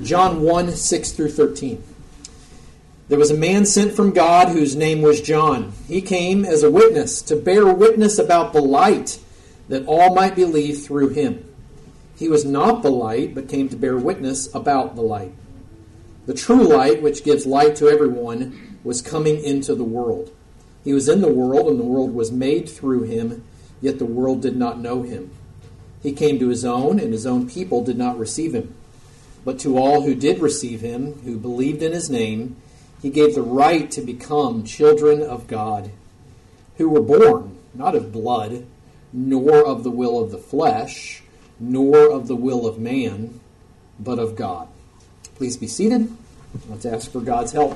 John 1, 6 through 13. There was a man sent from God whose name was John. He came as a witness to bear witness about the light, that all might believe through him. He was not the light, but came to bear witness about the light. The true light, which gives light to everyone, was coming into the world. He was in the world, and the world was made through him, yet the world did not know him. He came to his own, and his own people did not receive him. But to all who did receive him, who believed in his name, he gave the right to become children of God, who were born not of blood, nor of the will of the flesh, nor of the will of man, but of God. Please be seated. Let's ask for God's help.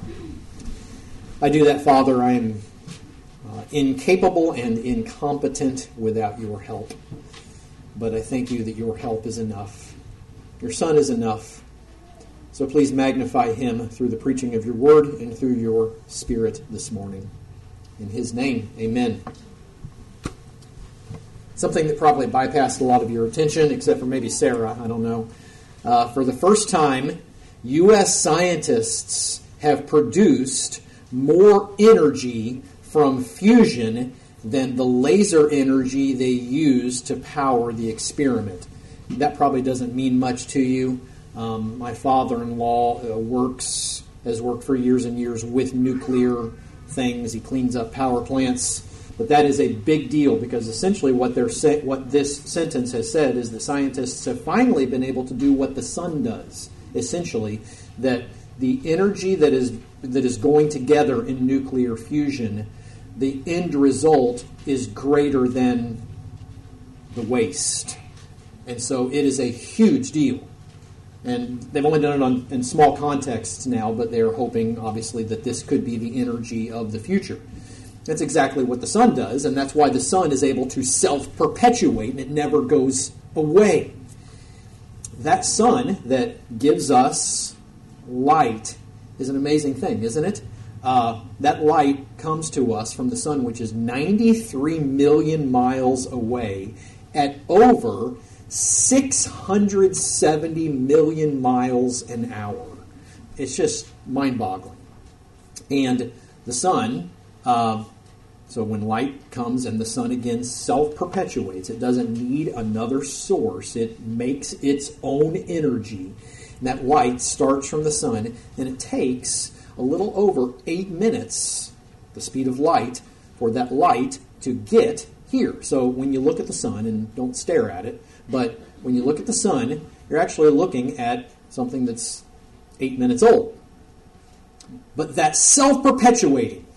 I do that, Father. I am incapable and incompetent without your help. But I thank you that your help is enough. Your Son is enough. So please magnify him through the preaching of your word and through your Spirit this morning. In his name, amen. Something that probably bypassed a lot of your attention, except for maybe Sarah, I don't know. For the first time, U.S. scientists have produced more energy from fusion than the laser energy they use to power the experiment. That probably doesn't mean much to you. My father-in-law has worked for years and years with nuclear things. He cleans up power plants. But that is a big deal because essentially what this sentence has said is that scientists have finally been able to do what the sun does. Essentially, that the energy that is going together in nuclear fusion, the end result is greater than the waste. And so it is a huge deal. And they've only done it in small contexts now, but they're hoping, obviously, that this could be the energy of the future. That's exactly what the sun does, and that's why the sun is able to self-perpetuate, and it never goes away. That sun that gives us light is an amazing thing, isn't it? That light comes to us from the sun, which is 93 million miles away at over 670 million miles an hour. It's just mind-boggling. And the sun, so when light comes and the sun again self-perpetuates, it doesn't need another source. It makes its own energy. And that light starts from the sun, and it takes a little over 8 minutes, the speed of light, for that light to get here. So when you look at the sun, and don't stare at it, but when you look at the sun, you're actually looking at something that's 8 minutes old. But that self-perpetuating,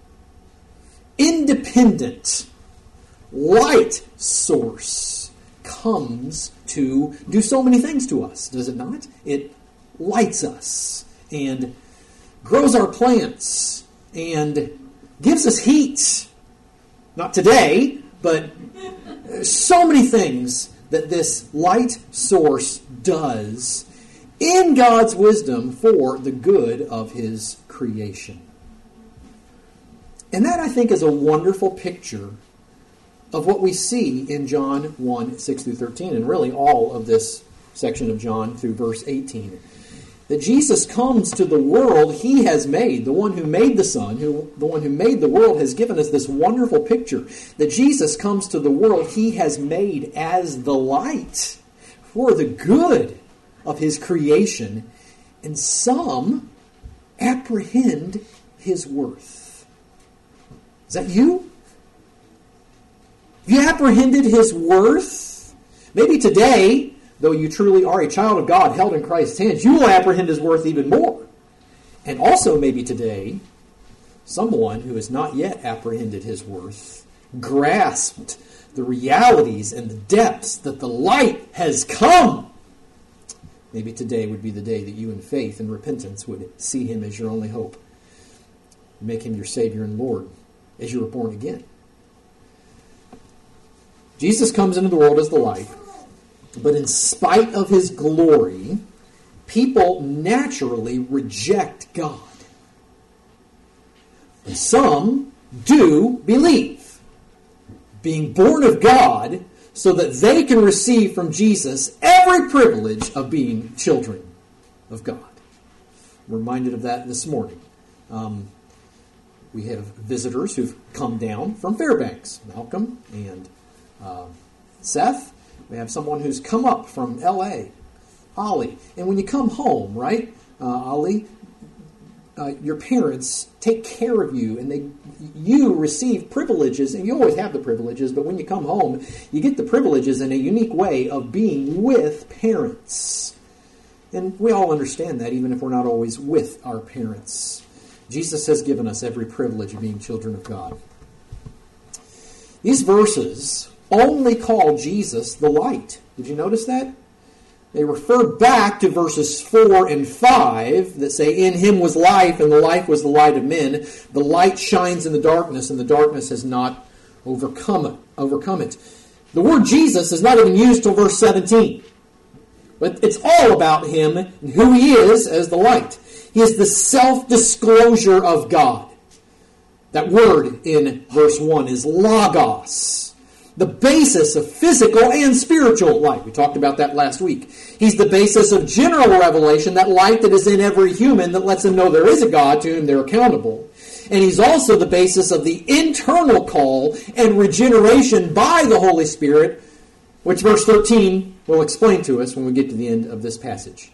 independent light source comes to do so many things to us, does it not? It lights us and grows our plants and gives us heat. Not today, but so many things that this light source does in God's wisdom for the good of his creation. And that, I think, is a wonderful picture of what we see in John 1, 6 through 13, and really all of this section of John through verse 18. That Jesus comes to the world he has made. The one who made the sun, the one who made the world, has given us this wonderful picture that Jesus comes to the world he has made as the light for the good of his creation, and some apprehend his worth. Is that you? Have you apprehended his worth? Maybe today, though you truly are a child of God held in Christ's hands, you will apprehend his worth even more. And also maybe today, someone who has not yet apprehended his worth, grasped the realities and the depths that the light has come. Maybe today would be the day that you in faith and repentance would see him as your only hope. Make him your Savior and Lord as you were born again. Jesus comes into the world as the light. But in spite of his glory, people naturally reject God. And some do believe, being born of God, so that they can receive from Jesus every privilege of being children of God. I'm reminded of that this morning. We have visitors who've come down from Fairbanks, Malcolm and Seth. We have someone who's come up from L.A., Ollie. And when you come home, right, Ollie, your parents take care of you, and you receive privileges, and you always have the privileges, but when you come home, you get the privileges in a unique way of being with parents. And we all understand that, even if we're not always with our parents. Jesus has given us every privilege of being children of God. These verses only call Jesus the light. Did you notice that? They refer back to verses 4 and 5 that say, "In him was life, and the life was the light of men. The light shines in the darkness, and the darkness has not overcome it." The word Jesus is not even used till verse 17. But it's all about him and who he is as the light. He is the self-disclosure of God. That word in verse 1 is logos, the basis of physical and spiritual light. We talked about that last week. He's the basis of general revelation, that light that is in every human that lets them know there is a God to whom they're accountable. And he's also the basis of the internal call and regeneration by the Holy Spirit, which verse 13 will explain to us when we get to the end of this passage.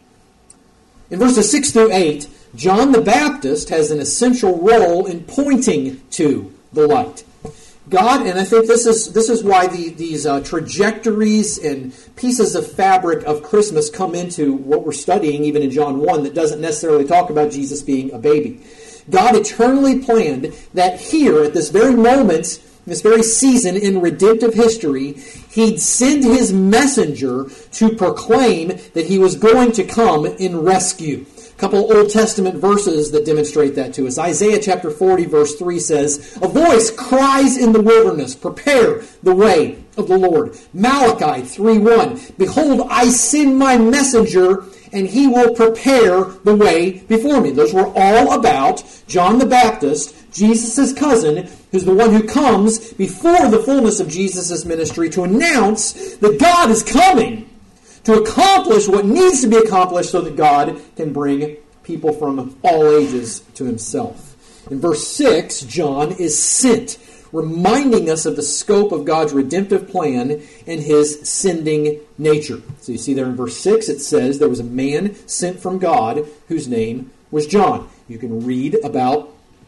In verses 6 through 8, John the Baptist has an essential role in pointing to the light. God, and I think this is why these trajectories and pieces of fabric of Christmas come into what we're studying, even in John 1, that doesn't necessarily talk about Jesus being a baby. God eternally planned that here, at this very moment, this very season in redemptive history, he'd send his messenger to proclaim that he was going to come in rescue. A couple Old Testament verses that demonstrate that to us. Isaiah chapter 40 verse 3 says, "A voice cries in the wilderness, prepare the way of the Lord." Malachi 3:1, "Behold, I send my messenger, and he will prepare the way before me." Those were all about John the Baptist, Jesus' cousin, who's the one who comes before the fullness of Jesus' ministry to announce that God is coming to accomplish what needs to be accomplished so that God can bring people from all ages to himself. In verse 6, John is sent, reminding us of the scope of God's redemptive plan and his sending nature. So you see there in verse 6, it says there was a man sent from God whose name was John. You can read about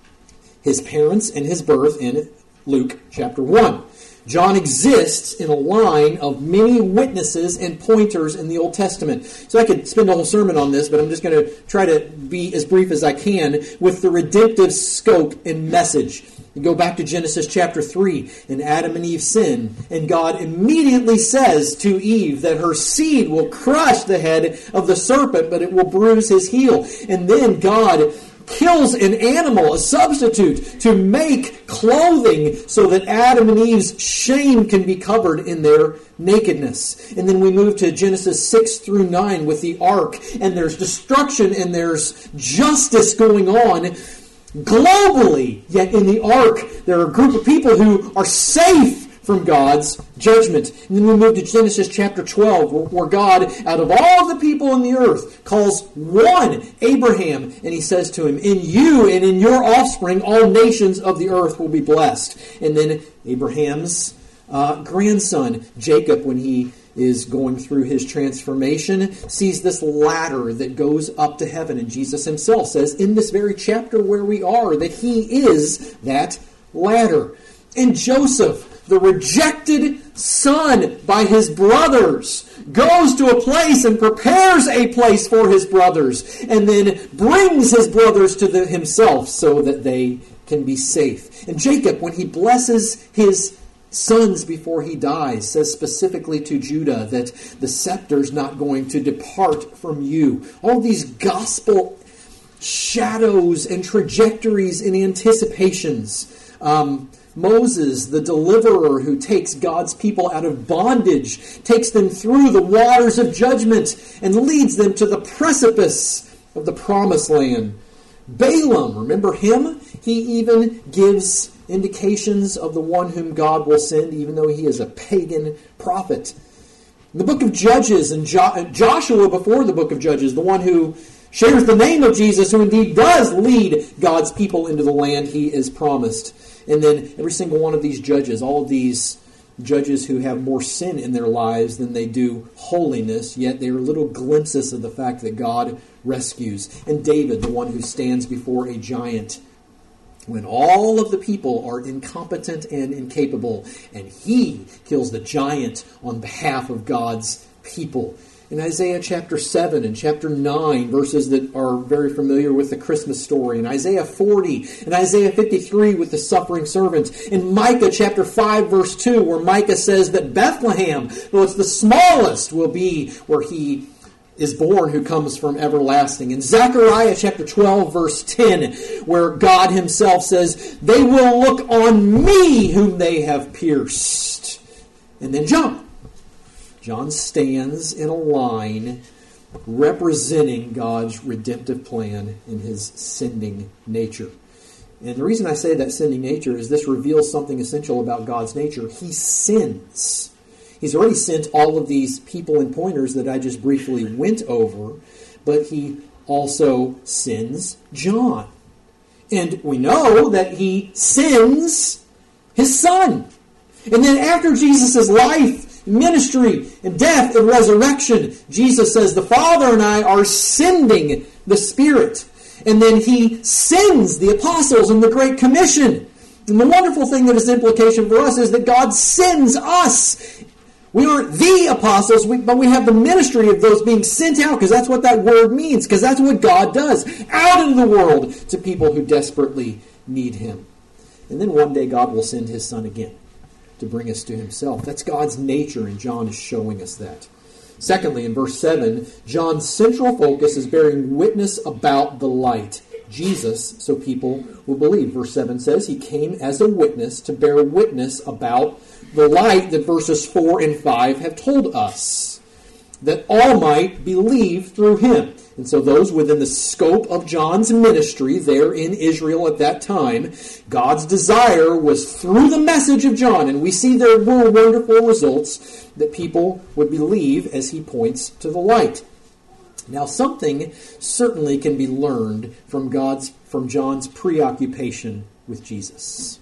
his parents and his birth in Luke chapter 1. John exists in a line of many witnesses and pointers in the Old Testament. So I could spend a whole sermon on this, but I'm just going to try to be as brief as I can with the redemptive scope and message. You go back to Genesis chapter 3, and Adam and Eve sin, and God immediately says to Eve that her seed will crush the head of the serpent, but it will bruise his heel. And then God kills an animal, a substitute, to make clothing so that Adam and Eve's shame can be covered in their nakedness. And then we move to Genesis 6 through 9 with the ark, and there's destruction and there's justice going on globally. Yet in the ark, there are a group of people who are safe from God's judgment. And then we move to Genesis chapter 12, where God, out of all the people in the earth, calls one, Abraham, and he says to him, "In you and in your offspring, all nations of the earth will be blessed." And then Abraham's grandson, Jacob, when he is going through his transformation, sees this ladder that goes up to heaven. And Jesus himself says in this very chapter where we are that he is that ladder. And Joseph, the rejected son by his brothers, goes to a place and prepares a place for his brothers, and then brings his brothers to himself so that they can be safe. And Jacob, when he blesses his sons before he dies, says specifically to Judah that the scepter's not going to depart from you. All these gospel shadows and trajectories and anticipations. Moses, the deliverer who takes God's people out of bondage, takes them through the waters of judgment and leads them to the precipice of the promised land. Balaam, remember him? He even gives indications of the one whom God will send, even though he is a pagan prophet. In the book of Judges, and Joshua before the book of Judges, the one who shares the name of Jesus, who indeed does lead God's people into the land he is promised. And then every single one of these judges, all of these judges who have more sin in their lives than they do holiness, yet they are little glimpses of the fact that God rescues. And David, the one who stands before a giant when all of the people are incompetent and incapable, and he kills the giant on behalf of God's people. In Isaiah chapter 7 and chapter 9, verses that are very familiar with the Christmas story. In Isaiah 40 and Isaiah 53 with the suffering servant. In Micah chapter 5 verse 2, where Micah says that Bethlehem, though it's the smallest, will be where he is born who comes from everlasting. In Zechariah chapter 12 verse 10, where God himself says, they will look on me whom they have pierced. And then John stands in a line representing God's redemptive plan in his sending nature. And the reason I say that sending nature is this reveals something essential about God's nature. He sends. He's already sent all of these people and pointers that I just briefly went over, but he also sends John. And we know that he sends his son. And then after Jesus' life, ministry, and death and resurrection, Jesus says, the Father and I are sending the Spirit. And then he sends the apostles in the Great Commission. And the wonderful thing that is implication for us is that God sends us. We aren't the apostles, but we have the ministry of those being sent out, because that's what that word means, because that's what God does, out into the world to people who desperately need him. And then one day God will send his Son again to bring us to himself. That's God's nature, and John is showing us that. Secondly, in verse 7, John's central focus is bearing witness about the light, Jesus, so people will believe. Verse 7 says he came as a witness to bear witness about the light that verses 4 and 5 have told us, that all might believe through him. And so those within the scope of John's ministry there in Israel at that time, God's desire was through the message of John, and we see there were wonderful results, that people would believe as he points to the light. Now, something certainly can be learned from John's preoccupation with Jesus.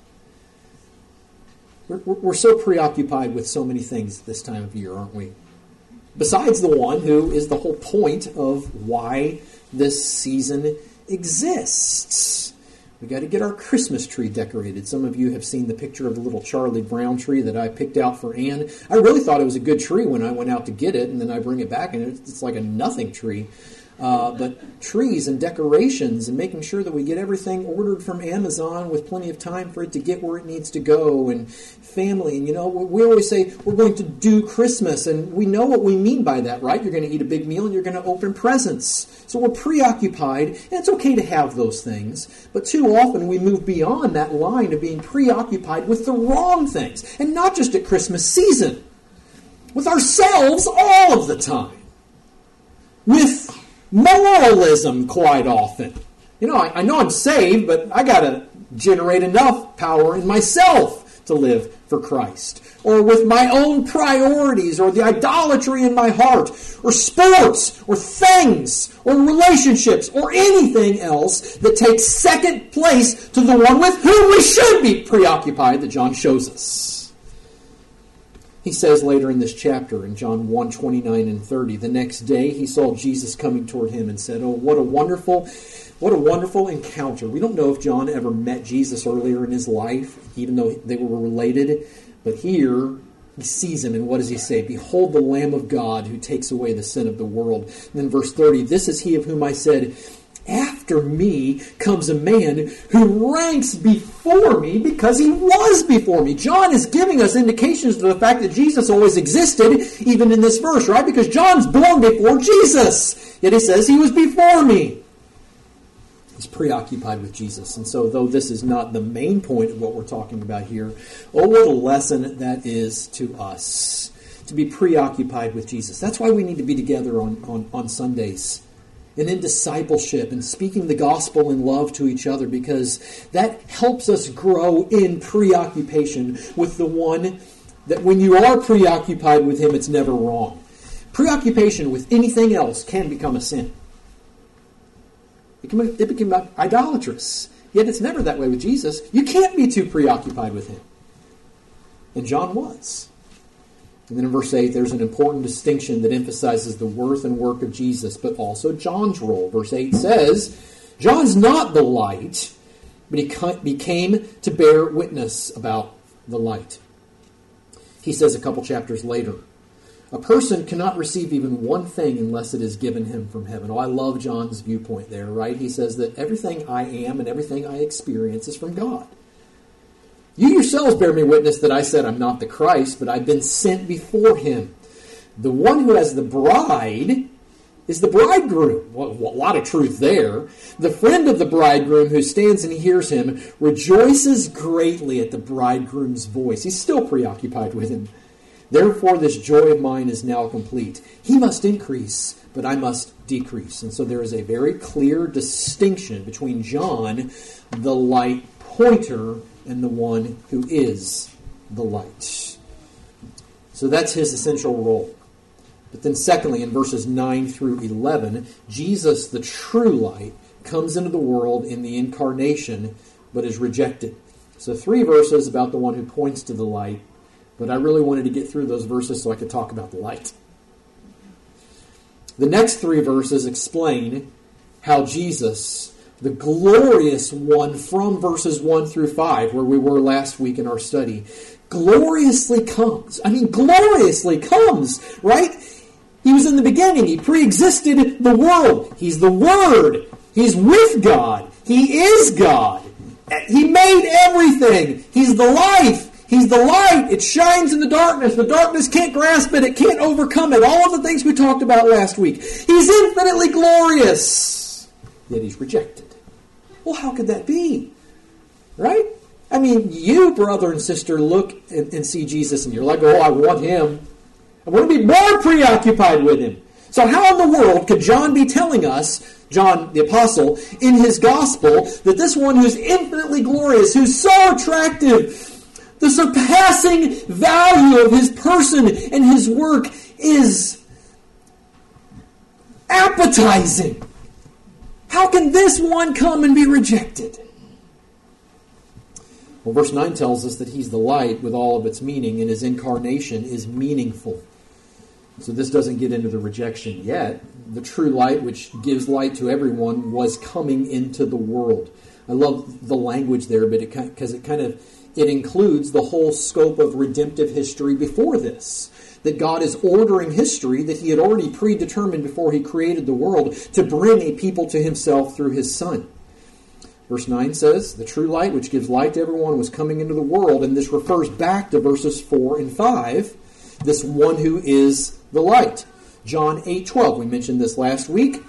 We're so preoccupied with so many things at this time of year, aren't we? Besides the one who is the whole point of why this season exists. We got to get our Christmas tree decorated. Some of you have seen the picture of the little Charlie Brown tree that I picked out for Anne. I really thought it was a good tree when I went out to get it, and then I bring it back, and it's like a nothing tree. But trees and decorations and making sure that we get everything ordered from Amazon with plenty of time for it to get where it needs to go, and family. And we always say we're going to do Christmas, and we know what we mean by that, right? You're going to eat a big meal and you're going to open presents. So we're preoccupied, and it's okay to have those things. But too often we move beyond that line of being preoccupied with the wrong things. And not just at Christmas season. With ourselves all of the time. With moralism quite often. I know I'm saved, but I got to generate enough power in myself to live for Christ. Or with my own priorities, or the idolatry in my heart, or sports, or things, or relationships, or anything else that takes second place to the one with whom we should be preoccupied that John shows us. He says later in this chapter, in John 1:29 and 30, the next day he saw Jesus coming toward him and said, "Oh, what a wonderful encounter." We don't know if John ever met Jesus earlier in his life, even though they were related. But here he sees him, and what does he say? "Behold the Lamb of God who takes away the sin of the world." And then verse 30, "This is he of whom I said, after me comes a man who ranks before me because he was before me." John is giving us indications of the fact that Jesus always existed, even in this verse, right? Because John's born before Jesus. Yet he says he was before me. He's preoccupied with Jesus. And so, though this is not the main point of what we're talking about here, oh, what a lesson that is to us, to be preoccupied with Jesus. That's why we need to be together on Sundays and in discipleship and speaking the gospel in love to each other, because that helps us grow in preoccupation with the one that when you are preoccupied with him, it's never wrong. Preoccupation with anything else can become a sin. It became idolatrous. Yet it's never that way with Jesus. You can't be too preoccupied with him. And John was. And then in verse 8, there's an important distinction that emphasizes the worth and work of Jesus, but also John's role. Verse 8 says, John's not the light, but he came to bear witness about the light. He says a couple chapters later, a person cannot receive even one thing unless it is given him from heaven. Oh, I love John's viewpoint there, right? He says that everything I am and everything I experience is from God. You yourselves bear me witness that I said I'm not the Christ, but I've been sent before him. The one who has the bride is the bridegroom. Well, a lot of truth there. The friend of the bridegroom who stands and hears him rejoices greatly at the bridegroom's voice. He's still preoccupied with him. Therefore, this joy of mine is now complete. He must increase, but I must decrease. And so there is a very clear distinction between John, the light pointer, and the one who is the light. So that's his essential role. But then secondly, in verses 9 through 11, Jesus, the true light, comes into the world in the incarnation, but is rejected. So 3 verses about the one who points to the light, but I really wanted to get through those verses so I could talk about the light. The next 3 verses explain how Jesus, the glorious one from verses 1 through 5, where we were last week in our study, gloriously comes. I mean, gloriously comes, right? He was in the beginning. He pre-existed the world. He's the Word. He's with God. He is God. He made everything. He's the life. He's the light. It shines in the darkness. The darkness can't grasp it. It can't overcome it. All of the things we talked about last week. He's infinitely glorious. Yet he's rejected. Well, how could that be? Right? I mean, you, brother and sister, look and see Jesus and you're like, oh, I want him. I want to be more preoccupied with him. So how in the world could John be telling us, John the Apostle, in his gospel, that this one who's infinitely glorious, who's so attractive, the surpassing value of his person and his work is appetizing? How can this one come and be rejected? Well, verse 9 tells us that he's the light with all of its meaning, and his incarnation is meaningful. So this doesn't get into the rejection yet. The true light, which gives light to everyone, was coming into the world. I love the language there, but because it includes the whole scope of redemptive history before this. That God is ordering history that he had already predetermined before he created the world to bring a people to himself through his Son. Verse 9 says, the true light which gives light to everyone was coming into the world, and this refers back to verses 4 and 5, this one who is the light. John 8:12, we mentioned this last week.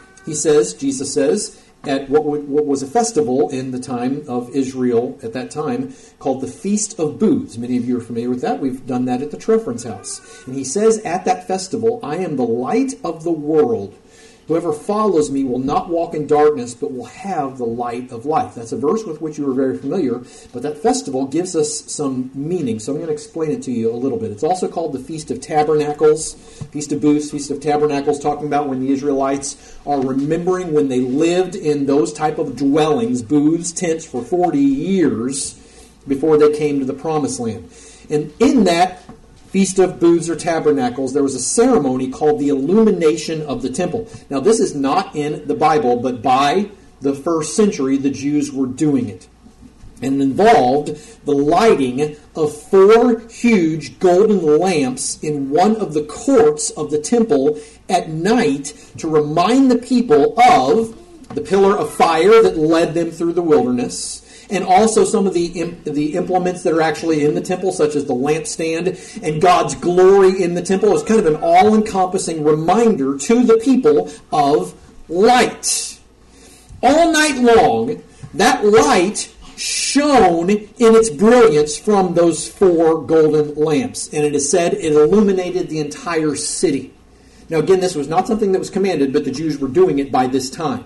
Jesus says, at what was a festival in the time of Israel at that time, called the Feast of Booths. Many of you are familiar with that. We've done that at the Trefference house. And he says at that festival, I am the light of the world. Whoever follows me will not walk in darkness, but will have the light of life. That's a verse with which you are very familiar, but that festival gives us some meaning, so I'm going to explain it to you a little bit. It's also called the Feast of Tabernacles, Feast of Booths, Feast of Tabernacles, talking about when the Israelites are remembering when they lived in those type of dwellings, booths, tents, for 40 years before they came to the Promised Land. And in that Feast of Booths or Tabernacles, there was a ceremony called the illumination of the temple. Now, this is not in the Bible, but by the first century, the Jews were doing it. And involved the lighting of 4 huge golden lamps in one of the courts of the temple at night to remind the people of the pillar of fire that led them through the wilderness, and also some of the implements that are actually in the temple, such as the lampstand, and God's glory in the temple. It's kind of an all-encompassing reminder to the people of light. All night long, that light shone in its brilliance from those 4 golden lamps. And it is said it illuminated the entire city. Now again, this was not something that was commanded, but the Jews were doing it by this time.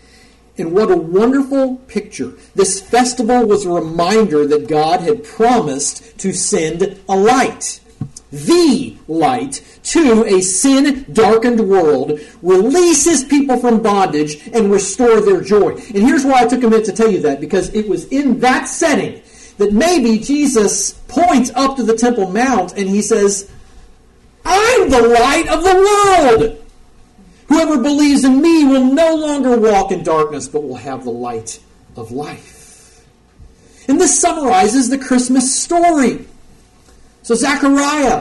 And what a wonderful picture. This festival was a reminder that God had promised to send a light. the light, to a sin-darkened world, release his people from bondage, and restore their joy. And here's why I took a minute to tell you that, because it was in that setting that maybe Jesus points up to the Temple Mount and he says, I'm the light of the world. Whoever believes in me will no longer walk in darkness, but will have the light of life. And this summarizes the Christmas story. So Zechariah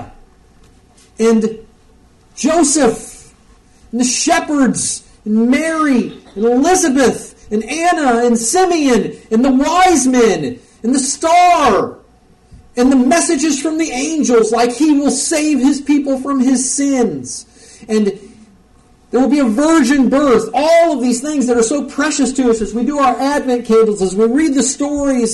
and Joseph and the shepherds and Mary and Elizabeth and Anna and Simeon and the wise men and the star and the messages from the angels like he will save his people from his sins. And there will be a virgin birth. All of these things that are so precious to us as we do our Advent candles, as we read the stories,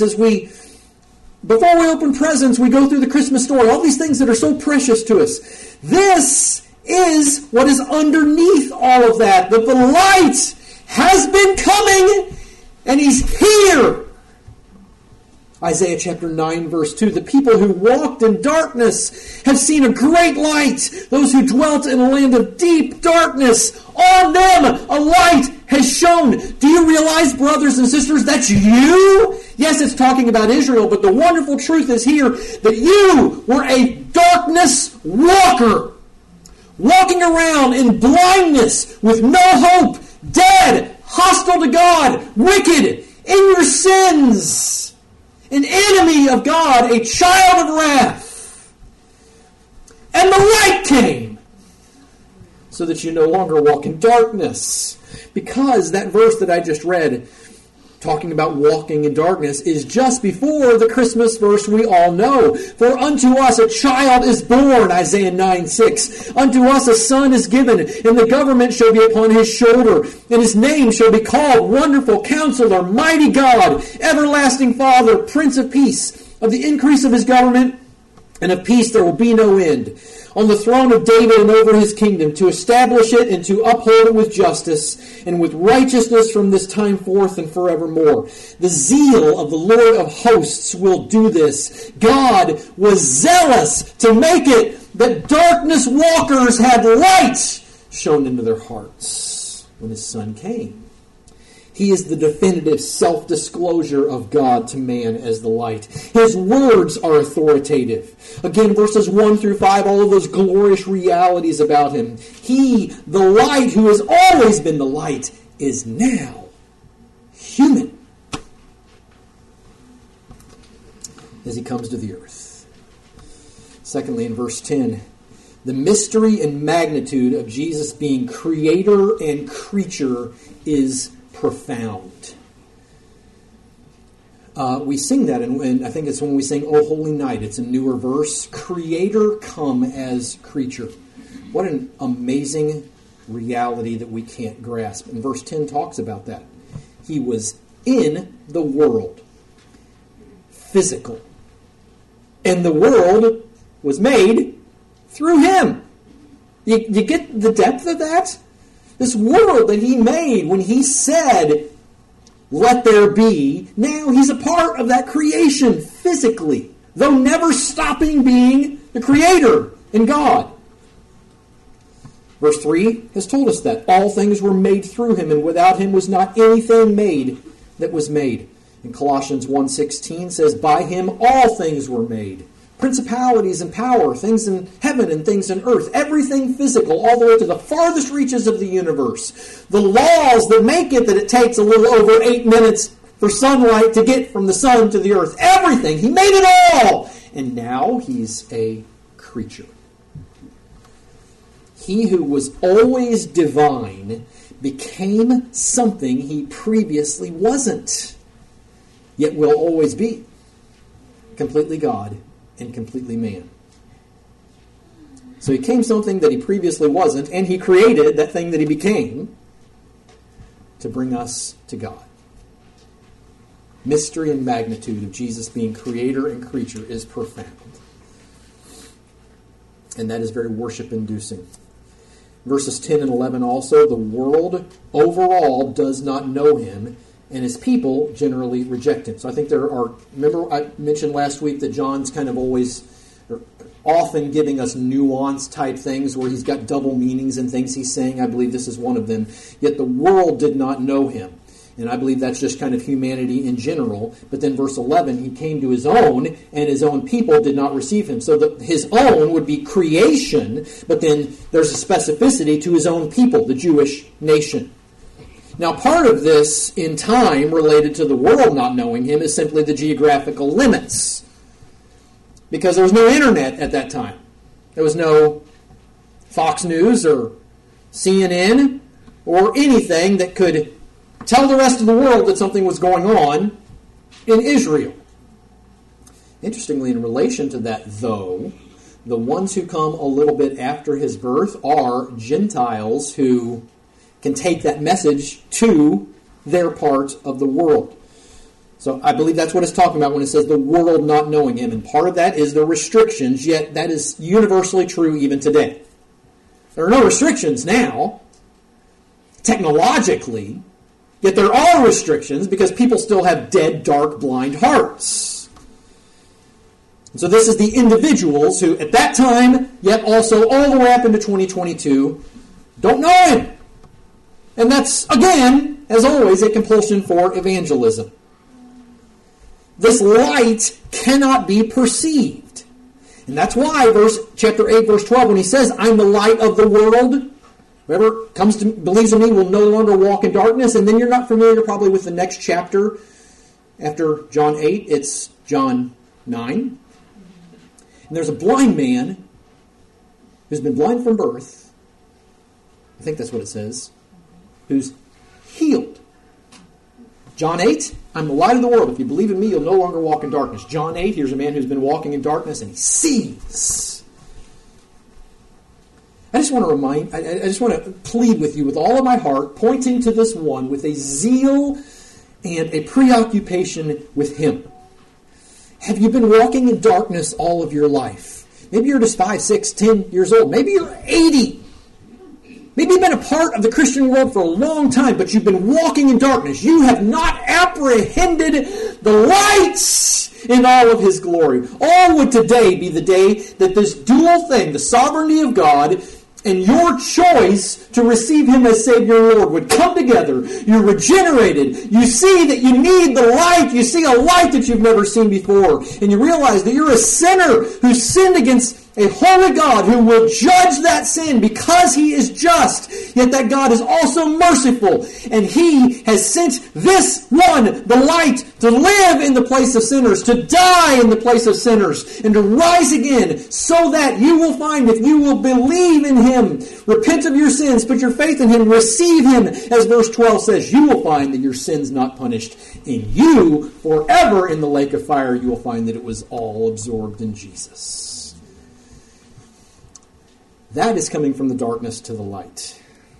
before we open presents, we go through the Christmas story. All these things that are so precious to us. This is what is underneath all of that. That the light has been coming and he's here. Isaiah chapter 9 verse 2. The people who walked in darkness have seen a great light. Those who dwelt in a land of deep darkness, on them a light has shone. Do you realize, brothers and sisters, that's you? Yes, it's talking about Israel, but the wonderful truth is here that you were a darkness walker, walking around in blindness with no hope, dead, hostile to God, wicked, in your sins. An enemy of God, a child of wrath. And the light came so that you no longer walk in darkness. Because that verse that I just read, talking about walking in darkness, is just before the Christmas verse we all know. For unto us a child is born, Isaiah 9:6. Unto us a son is given, and the government shall be upon his shoulder, and his name shall be called Wonderful Counselor, Mighty God, Everlasting Father, Prince of Peace. Of the increase of his government and of peace there will be no end. On the throne of David and over his kingdom, to establish it and to uphold it with justice and with righteousness from this time forth and forevermore. The zeal of the Lord of hosts will do this. God was zealous to make it that darkness walkers had light shone into their hearts when his Son came. He is the definitive self-disclosure of God to man as the light. His words are authoritative. Again, verses 1 through 5, all of those glorious realities about him. He, the light who has always been the light, is now human as he comes to the earth. Secondly, in verse 10, the mystery and magnitude of Jesus being creator and creature is profound. We sing that, and I think it's when we sing "O Holy Night." It's a newer verse. Creator come as creature. What an amazing reality that we can't grasp. And verse 10 talks about that. He was in the world, physical, and the world was made through him. You get the depth of that? This world that he made when he said, let there be, now he's a part of that creation physically, though never stopping being the creator and God. Verse 3 has told us that all things were made through him, and without him was not anything made that was made. And Colossians 1:16 says, by him all things were made. Principalities and power, things in heaven and things in earth, everything physical, all the way to the farthest reaches of the universe. The laws that make it that it takes a little over 8 minutes for sunlight to get from the sun to the earth. Everything. He made it all. And now he's a creature. He who was always divine became something he previously wasn't, yet will always be. Completely God and completely man. So he became something that he previously wasn't, and he created that thing that he became to bring us to God. Mystery and magnitude of Jesus being creator and creature is profound. And that is very worship-inducing. Verses 10 and 11 also, the world overall does not know him, and his people generally reject him. So I think there are, remember I mentioned last week that John's kind of always, often giving us nuance type things where he's got double meanings in things he's saying. I believe this is one of them. Yet the world did not know him. And I believe that's just kind of humanity in general. But then verse 11, he came to his own, and his own people did not receive him. So his own would be creation, but then there's a specificity to his own people, the Jewish nation. Now, part of this in time related to the world not knowing him is simply the geographical limits. Because there was no internet at that time. There was no Fox News or CNN or anything that could tell the rest of the world that something was going on in Israel. Interestingly, in relation to that, though, the ones who come a little bit after his birth are Gentiles who can take that message to their part of the world. So I believe that's what it's talking about when it says the world not knowing him. And part of that is the restrictions, yet that is universally true even today. There are no restrictions now, technologically, yet there are restrictions because people still have dead, dark, blind hearts. And so this is the individuals who, at that time, yet also all the way up into 2022, don't know him. And that's, again, as always, a compulsion for evangelism. This light cannot be perceived. And that's why chapter 8, verse 12, when he says, I'm the light of the world, whoever believes in me will no longer walk in darkness. And then you're not familiar probably with the next chapter. After John 8, it's John 9. And there's a blind man who's been blind from birth. I think that's what it says. Who's healed. John 8, I'm the light of the world. If you believe in me, you'll no longer walk in darkness. John 8, here's a man who's been walking in darkness and he sees. I just want to plead with you with all of my heart, pointing to this one with a zeal and a preoccupation with him. Have you been walking in darkness all of your life? Maybe you're just 5, 6, 10 years old. Maybe you're 80. Maybe you've been a part of the Christian world for a long time, but you've been walking in darkness. You have not apprehended the lights in all of his glory. All would today be the day that this dual thing, the sovereignty of God and your choice to receive him as Savior and Lord, would come together. You're regenerated. You see that you need the light. You see a light that you've never seen before. And you realize that you're a sinner who sinned against a holy God who will judge that sin because he is just. Yet that God is also merciful. And he has sent this one, the light, to live in the place of sinners, to die in the place of sinners, and to rise again so that you will find, if you will believe in him, repent of your sins, put your faith in him, receive him, as verse 12 says, you will find that your sin's not punished in you forever in the lake of fire. You will find that it was all absorbed in Jesus. That is coming from the darkness to the light.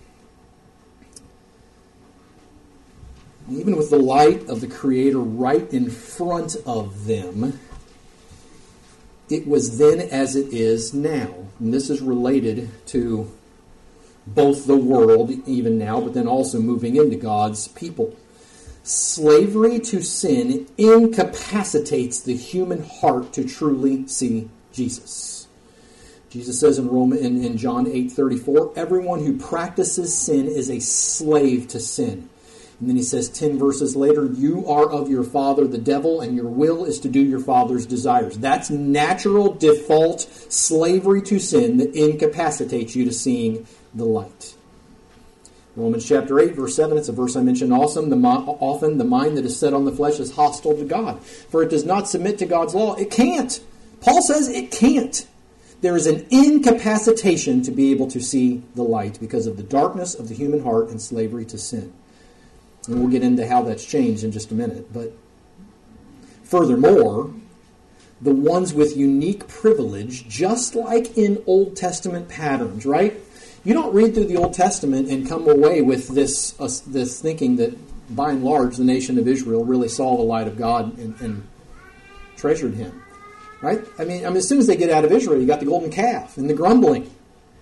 Even with the light of the Creator right in front of them, it was then as it is now. And this is related to both the world, even now, but then also moving into God's people. Slavery to sin incapacitates the human heart to truly see Jesus. Jesus says in John 8:34, everyone who practices sin is a slave to sin. And then he says 10 verses later, you are of your father the devil, and your will is to do your father's desires. That's natural default slavery to sin that incapacitates you to seeing the light. Romans chapter 8, verse 7, it's a verse I mentioned often. The mind that is set on the flesh is hostile to God, for it does not submit to God's law. It can't. Paul says it can't. There is an incapacitation to be able to see the light because of the darkness of the human heart and slavery to sin. And we'll get into how that's changed in just a minute. But furthermore, the ones with unique privilege, just like in Old Testament patterns, right? You don't read through the Old Testament and come away with this thinking that, by and large, the nation of Israel really saw the light of God and treasured him. Right? I mean, as soon as they get out of Israel, you got the golden calf and the grumbling.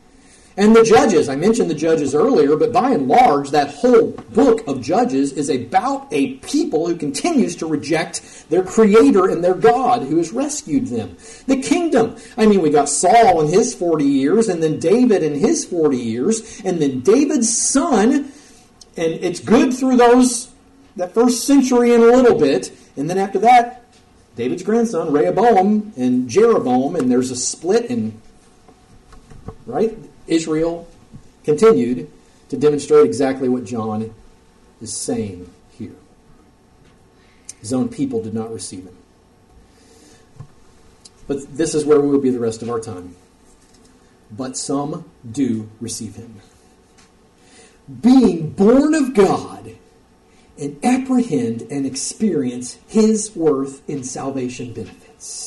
And the Judges, I mentioned the Judges earlier, but by and large, that whole book of Judges is about a people who continues to reject their Creator and their God who has rescued them. The kingdom. I mean, we got Saul in his 40 years, and then David in his 40 years, and then David's son, and it's good through that first century and a little bit, and then after that, David's grandson, Rehoboam, and Jeroboam, and there's a split in, right? Israel continued to demonstrate exactly what John is saying here. His own people did not receive him. But this is where we will be the rest of our time. But some do receive him. Being born of God and apprehend and experience his worth in salvation benefits.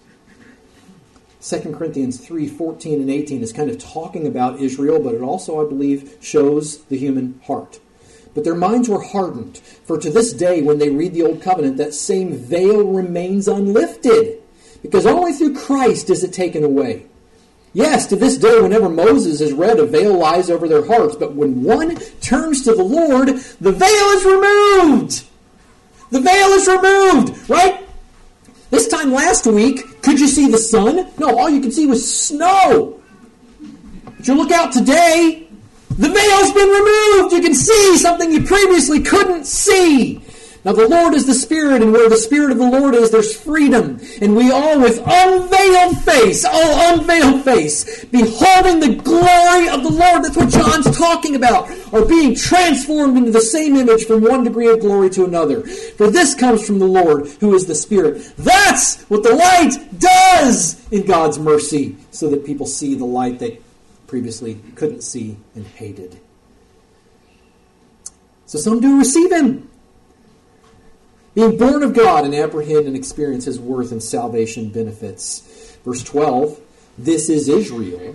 2 Corinthians 3:14 and 18 is kind of talking about Israel, but it also, I believe, shows the human heart. But their minds were hardened, for to this day, when they read the Old Covenant, that same veil remains unlifted, because only through Christ is it taken away. Yes, to this day, whenever Moses is read, a veil lies over their hearts, but when one turns to the Lord, the veil is removed. The veil is removed, right? This time last week, could you see the sun? No, all you could see was snow. But you look out today, the veil's been removed. You can see something you previously couldn't see. Now the Lord is the Spirit, and where the Spirit of the Lord is, there's freedom. And we all with unveiled face, beholding the glory of the Lord, that's what John's talking about, are being transformed into the same image from one degree of glory to another. For this comes from the Lord, who is the Spirit. That's what the light does in God's mercy, so that people see the light they previously couldn't see and hated. So some do receive him. Being born of God and apprehend and experience his worth and salvation benefits. Verse 12, this is Israel,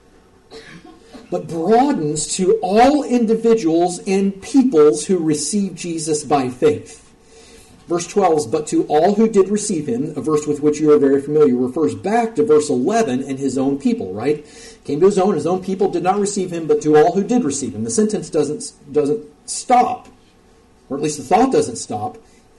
but broadens to all individuals and peoples who receive Jesus by faith. Verse 12 is, but to all who did receive him, a verse with which you are very familiar, refers back to verse 11 and his own people, right? Came to his own people did not receive him, but to all who did receive him. The sentence doesn't stop, or at least the thought doesn't stop.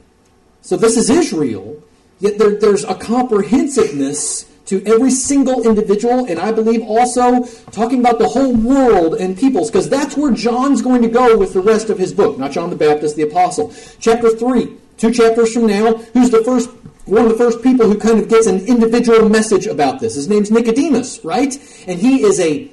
So this is Israel, yet there's a comprehensiveness to every single individual, and I believe also talking about the whole world and peoples, because that's where John's going to go with the rest of his book, not John the Baptist, the apostle. Chapter 3, 2 chapters from now, who's one of the first people who kind of gets an individual message about this? His name's Nicodemus, right? And he is a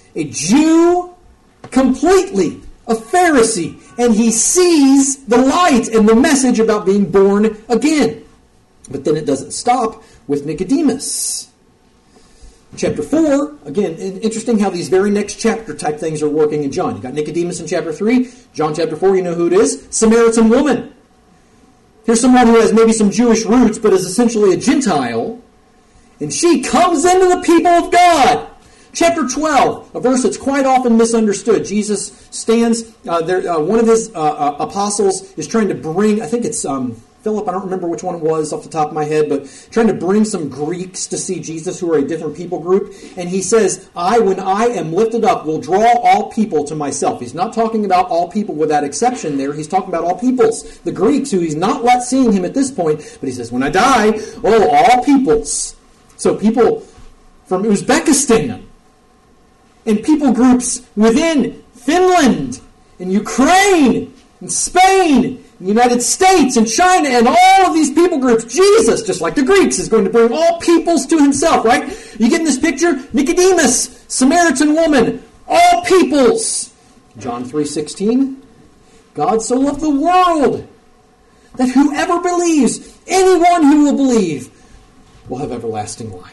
Jew completely, a Pharisee, and he sees the light and the message about being born again. But then it doesn't stop with Nicodemus. Chapter 4, again, interesting how these very next chapter type things are working in John. You got Nicodemus in chapter 3. John chapter 4, you know who it is? Samaritan woman. Here's someone who has maybe some Jewish roots, but is essentially a Gentile. And she comes into the people of God. Chapter 12, a verse that's quite often misunderstood. Jesus stands, one of his apostles is trying to bring, I think it's Philip, I don't remember which one it was off the top of my head, but trying to bring some Greeks to see Jesus who are a different people group. And he says, when I am lifted up, will draw all people to myself. He's not talking about all people with that exception there. He's talking about all peoples. The Greeks, who he's not seeing him at this point, but he says, when I die, all peoples. So people from Uzbekistan, and people groups within Finland and Ukraine and Spain and the United States and China and all of these people groups, Jesus, just like the Greeks, is going to bring all peoples to himself, right? You getting this picture? Nicodemus, Samaritan woman, all peoples. John 3:16, God so loved the world that whoever believes, anyone who will believe, will have everlasting life.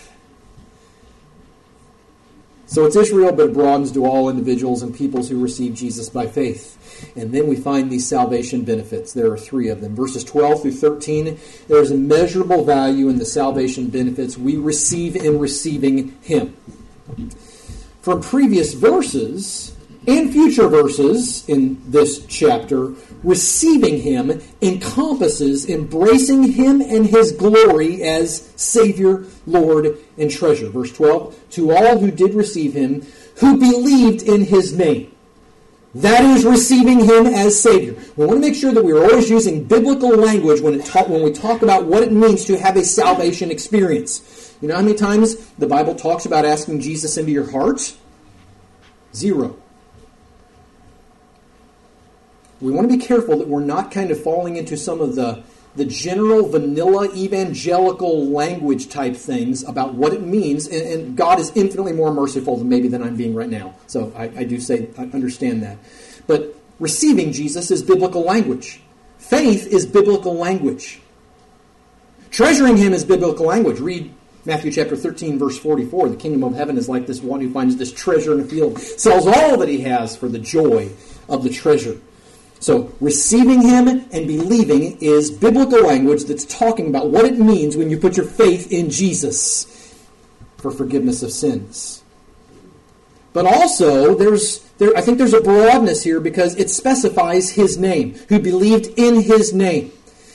So it's Israel, but it broadens to all individuals and peoples who receive Jesus by faith. And then we find these salvation benefits. There are 3 of them. Verses 12 through 13, there is immeasurable value in the salvation benefits we receive in receiving him. From previous verses and future verses in this chapter, receiving him encompasses embracing him and his glory as Savior, Lord, and treasure. Verse 12, to all who did receive him, who believed in his name. That is receiving him as Savior. We want to make sure that we are always using biblical language when we talk about what it means to have a salvation experience. You know how many times the Bible talks about asking Jesus into your heart? 0. We want to be careful that we're not kind of falling into some of the general vanilla evangelical language type things about what it means, and God is infinitely more merciful than I'm being right now. So I do say I understand that. But receiving Jesus is biblical language. Faith is biblical language. Treasuring him is biblical language. Read Matthew chapter 13, verse 44. The kingdom of heaven is like this one who finds this treasure in a field, sells all that he has for the joy of the treasure. So receiving him and believing is biblical language that's talking about what it means when you put your faith in Jesus for forgiveness of sins. But also, I think there's a broadness here because it specifies his name, who believed in his name.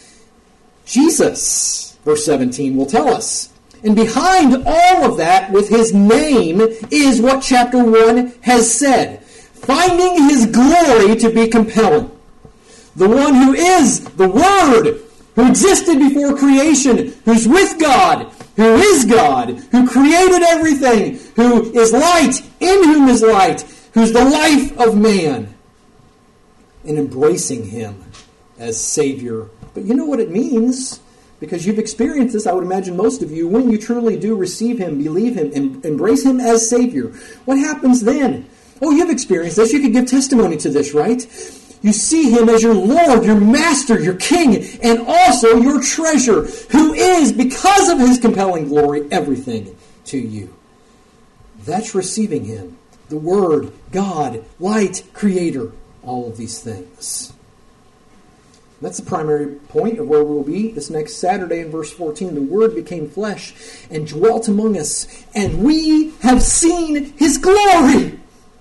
Jesus, verse 17, will tell us. And behind all of that, with his name, is what chapter 1 has said. Finding his glory to be compelling. The one who is the Word, who existed before creation, who's with God, who is God, who created everything, who is light, in whom is light, who's the life of man. And embracing him as Savior. But you know what it means? Because you've experienced this, I would imagine most of you, when you truly do receive him, believe him, and embrace him as Savior. What happens then? Oh, you've experienced this. You could give testimony to this, right? You see him as your Lord, your Master, your King, and also your treasure, who is, because of his compelling glory, everything to you. That's receiving him. The Word, God, light, Creator, all of these things. That's the primary point of where we'll be this next Saturday in verse 14. The Word became flesh and dwelt among us, and we have seen his glory.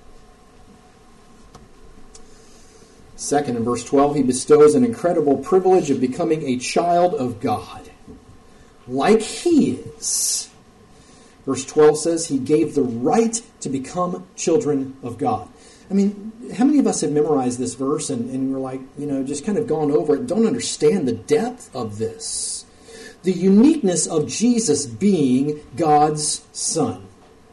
Second, in verse 12, he bestows an incredible privilege of becoming a child of God, like he is. Verse 12 says he gave the right to become children of God. I mean, how many of us have memorized this verse and we're like, just kind of gone over it, don't understand the depth of this? The uniqueness of Jesus being God's Son.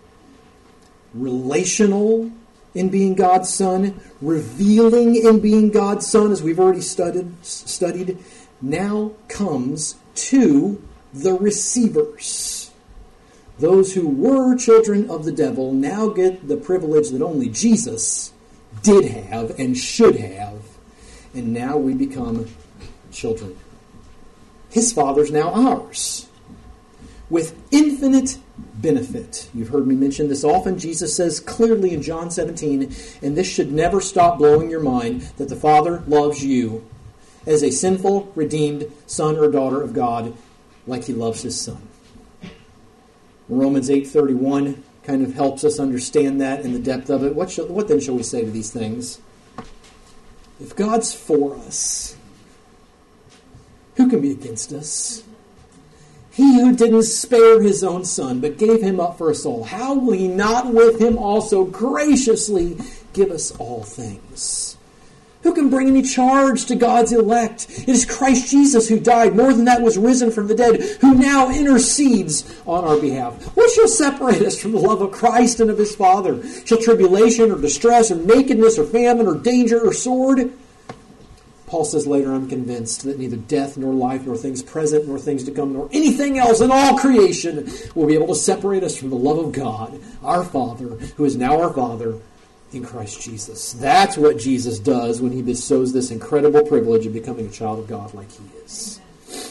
Relational in being God's Son, revealing in being God's Son, as we've already studied, now comes to the receivers. Those who were children of the devil now get the privilege that only Jesus did have and should have, and now we become children. His Father's now ours, with infinite benefit. You've heard me mention this often. Jesus says clearly in John 17, and this should never stop blowing your mind, that the Father loves you as a sinful, redeemed son or daughter of God, like he loves his Son. Romans 8:31 kind of helps us understand that in the depth of it. What then shall we say to these things? If God's for us, who can be against us? He who didn't spare his own Son, but gave him up for us all, how will he not with him also graciously give us all things? Who can bring any charge to God's elect? It is Christ Jesus who died, more than that was risen from the dead, who now intercedes on our behalf. What shall separate us from the love of Christ and of his Father? Shall tribulation or distress or nakedness or famine or danger or sword? Paul says later, I'm convinced that neither death nor life nor things present nor things to come nor anything else in all creation will be able to separate us from the love of God, our Father, who is now our Father, in Christ Jesus. That's what Jesus does when he bestows this incredible privilege of becoming a child of God like he is.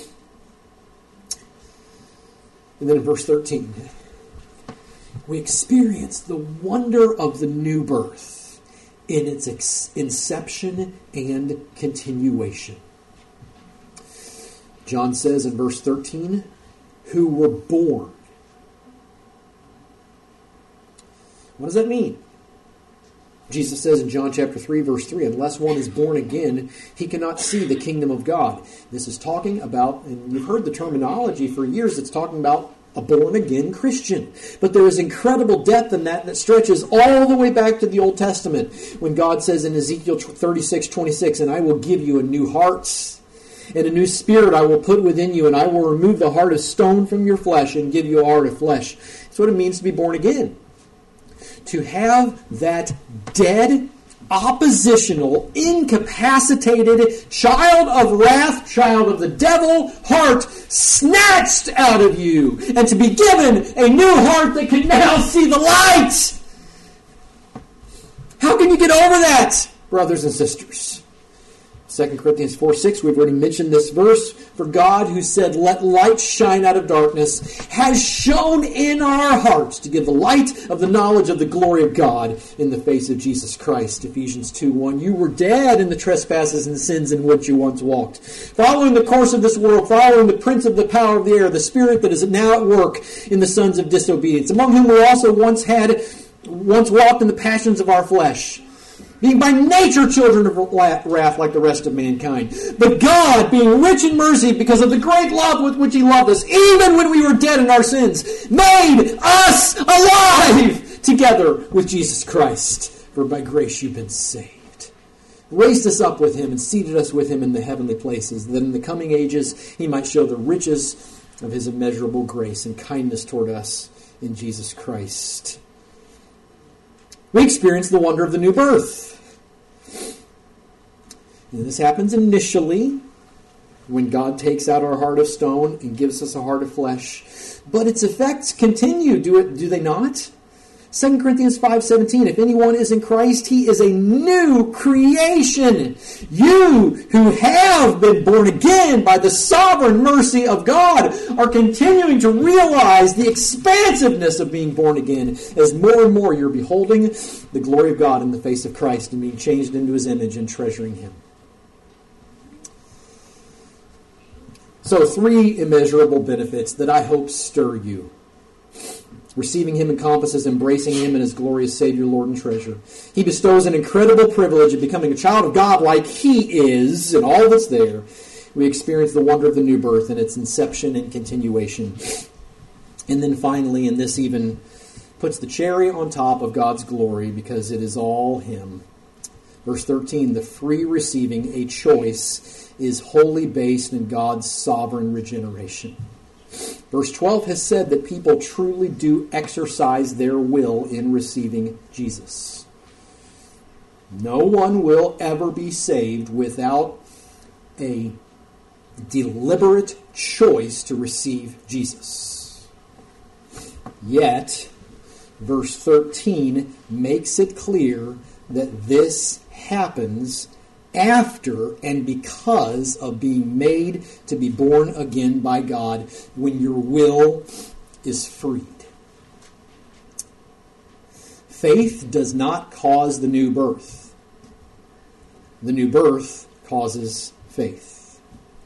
And then in verse 13, we experience the wonder of the new birth in its inception and continuation. John says in verse 13, who were born. What does that mean? Jesus says in John chapter 3, verse 3, unless one is born again, he cannot see the kingdom of God. This is talking about, and you've heard the terminology for years, it's talking about a born-again Christian. But there is incredible depth in that stretches all the way back to the Old Testament, when God says in Ezekiel 36:26, "And I will give you a new heart, and a new spirit I will put within you, and I will remove the heart of stone from your flesh and give you a heart of flesh." That's what it means to be born again. To have that dead, oppositional, incapacitated, child of wrath, child of the devil heart snatched out of you, and to be given a new heart that can now see the light. How can you get over that, brothers and sisters? 2 Corinthians 4:6, we've already mentioned this verse. "For God, who said, 'Let light shine out of darkness,' has shone in our hearts to give the light of the knowledge of the glory of God in the face of Jesus Christ." Ephesians 2:1, "You were dead in the trespasses and sins in which you once walked, following the course of this world, following the prince of the power of the air, the spirit that is now at work in the sons of disobedience, among whom we also once walked in the passions of our flesh, being by nature children of wrath like the rest of mankind. But God, being rich in mercy because of the great love with which He loved us, even when we were dead in our sins, made us alive together with Jesus Christ. For by grace you've been saved. Raised us up with Him and seated us with Him in the heavenly places, that in the coming ages He might show the riches of His immeasurable grace and kindness toward us in Jesus Christ." We experience the wonder of the new birth. And this happens initially when God takes out our heart of stone and gives us a heart of flesh. But its effects continue, do they not? 2 Corinthians 5:17, "If anyone is in Christ, he is a new creation. You who have been born again by the sovereign mercy of God are continuing to realize the expansiveness of being born again as more and more you're beholding the glory of God in the face of Christ and being changed into His image and treasuring Him." So 3 immeasurable benefits that I hope stir you. Receiving Him encompasses embracing Him in His glorious Savior, Lord, and treasure. He bestows an incredible privilege of becoming a child of God like He is, and all that's there. We experience the wonder of the new birth and its inception and continuation. And then finally, and this even puts the cherry on top of God's glory because it is all Him. Verse 13, "The free receiving a choice is wholly based in God's sovereign regeneration." Verse 12 has said that people truly do exercise their will in receiving Jesus. No one will ever be saved without a deliberate choice to receive Jesus. Yet, verse 13 makes it clear that this happens after and because of being made to be born again by God, when your will is freed. Faith does not cause the new birth. The new birth causes faith.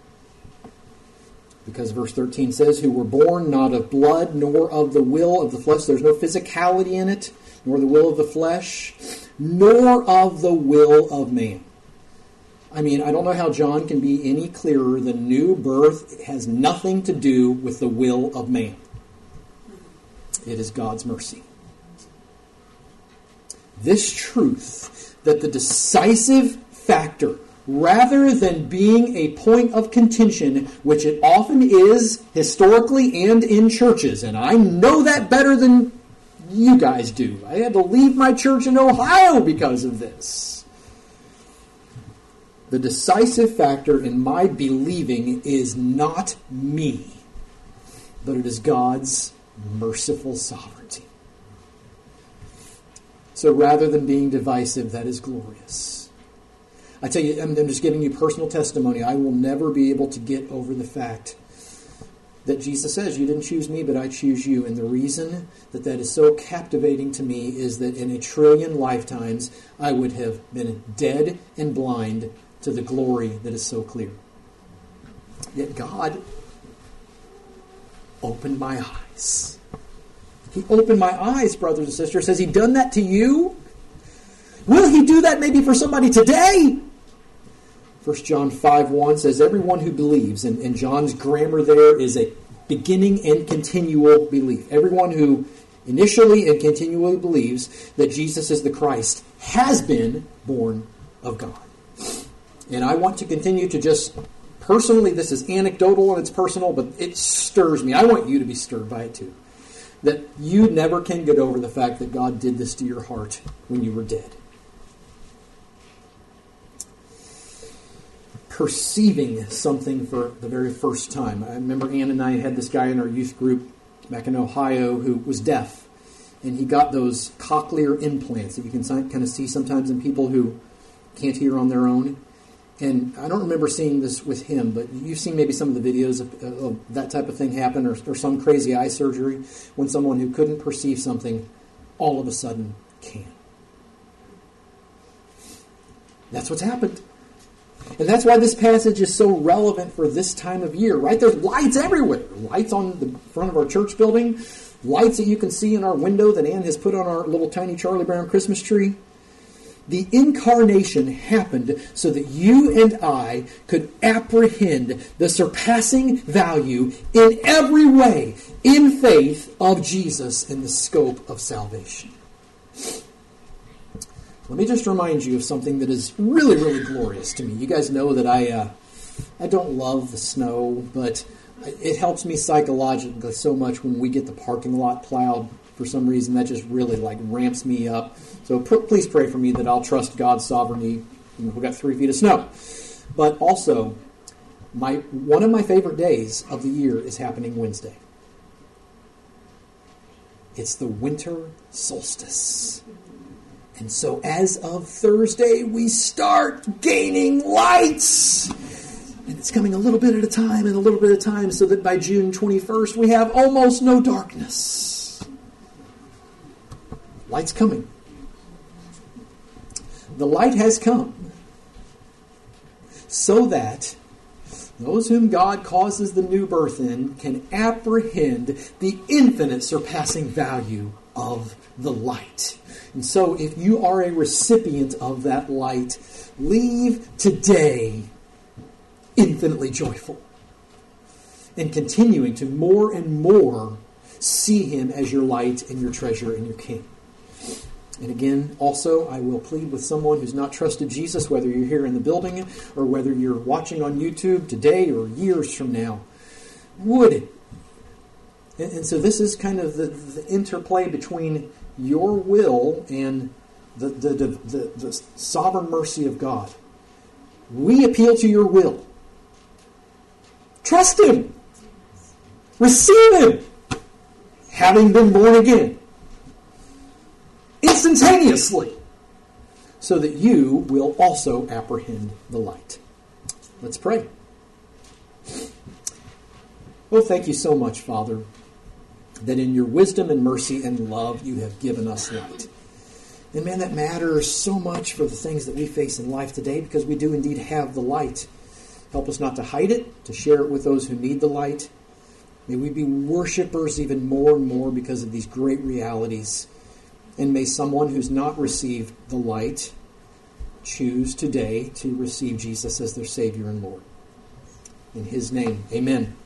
Because verse 13 says, "Who were born not of blood, nor of the will of the flesh." There's no physicality in it, nor the will of the flesh, nor of the will of man. I mean, I don't know how John can be any clearer. The new birth has nothing to do with the will of man. It is God's mercy. This truth, that the decisive factor, rather than being a point of contention, which it often is historically and in churches, and I know that better than you guys do. I had to leave my church in Ohio because of this. The decisive factor in my believing is not me, but it is God's merciful sovereignty. So rather than being divisive, that is glorious. I tell you, I'm just giving you personal testimony. I will never be able to get over the fact that Jesus says, "You didn't choose me, but I choose you." And the reason that is so captivating to me is that in 1,000,000,000,000 lifetimes, I would have been dead and blind to the glory that is so clear. Yet God opened my eyes. He opened my eyes, brothers and sisters. Has He done that to you? Will He do that maybe for somebody today? 1 John 5:1 says, "Everyone who believes," and John's grammar there is a beginning and continual belief. Everyone who initially and continually believes that Jesus is the Christ has been born of God. And I want to continue to just personally, this is anecdotal and it's personal, but it stirs me. I want you to be stirred by it too. That you never can get over the fact that God did this to your heart when you were dead. Perceiving something for the very first time. I remember Ann and I had this guy in our youth group back in Ohio who was deaf. And he got those cochlear implants that you can kind of see sometimes in people who can't hear on their own. And I don't remember seeing this with him, but you've seen maybe some of the videos of that type of thing happen, or some crazy eye surgery when someone who couldn't perceive something all of a sudden can. That's what's happened. And that's why this passage is so relevant for this time of year, right? There's lights everywhere. Lights on the front of our church building, lights that you can see in our window that Ann has put on our little tiny Charlie Brown Christmas tree. The incarnation happened so that you and I could apprehend the surpassing value in every way, in faith, of Jesus and the scope of salvation. Let me just remind you of something that is really, really glorious to me. You guys know that I don't love the snow, but it helps me psychologically so much when we get the parking lot plowed. For some reason, that just really ramps me up. So please pray for me that I'll trust God's sovereignty. We've got 3 feet of snow. But also, one of my favorite days of the year is happening Wednesday. It's the winter solstice. And so as of Thursday, we start gaining lights. And it's coming a little bit at a time and a little bit at a time so that by June 21st, we have almost no darkness. Light's coming. The light has come so that those whom God causes the new birth in can apprehend the infinite surpassing value of the light. And so if you are a recipient of that light, leave today infinitely joyful and continuing to more and more see Him as your light and your treasure and your King. And again, also, I will plead with someone who's not trusted Jesus, whether you're here in the building or whether you're watching on YouTube today or years from now. Would it? And so this is kind of the interplay between your will and the sovereign mercy of God. We appeal to your will. Trust Him. Receive Him. Having been born again. Instantaneously, so that you will also apprehend the light. Let's pray. Well, thank you so much, Father, that in your wisdom and mercy and love you have given us light. And man, that matters so much for the things that we face in life today, because we do indeed have the light. Help us not to hide it, to share it with those who need the light. May we be worshipers even more and more because of these great realities. And may someone who's not received the light choose today to receive Jesus as their Savior and Lord. In His name, amen.